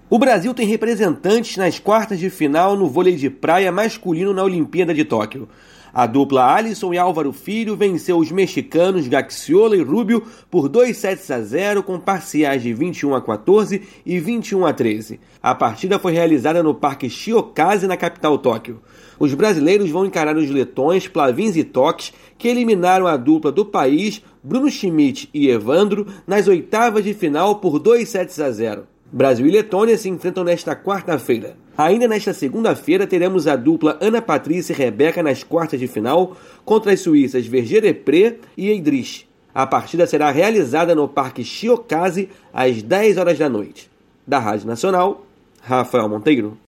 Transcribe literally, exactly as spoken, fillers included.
O Brasil tem representantes nas quartas de final no vôlei de praia masculino na Olimpíada de Tóquio. A dupla Alisson e Álvaro Filho venceu os mexicanos Gaxiola e Rubio por dois sets a zero com parciais de vinte e um a quatorze e vinte e um a treze. A partida foi realizada no Parque Shiokaze, na capital Tóquio. Os brasileiros vão encarar os letões Plavins e Toks, que eliminaram a dupla do país, Bruno Schmidt e Evandro, nas oitavas de final por dois sets a zero. Brasil e Letônia se enfrentam nesta quarta-feira. Ainda nesta segunda-feira teremos a dupla Ana Patrícia e Rebeca nas quartas de final contra as suíças Verger-Depré e Eidrich. A partida será realizada no Parque Shiokaze às dez horas da noite. Da Rádio Nacional, Rafael Monteiro.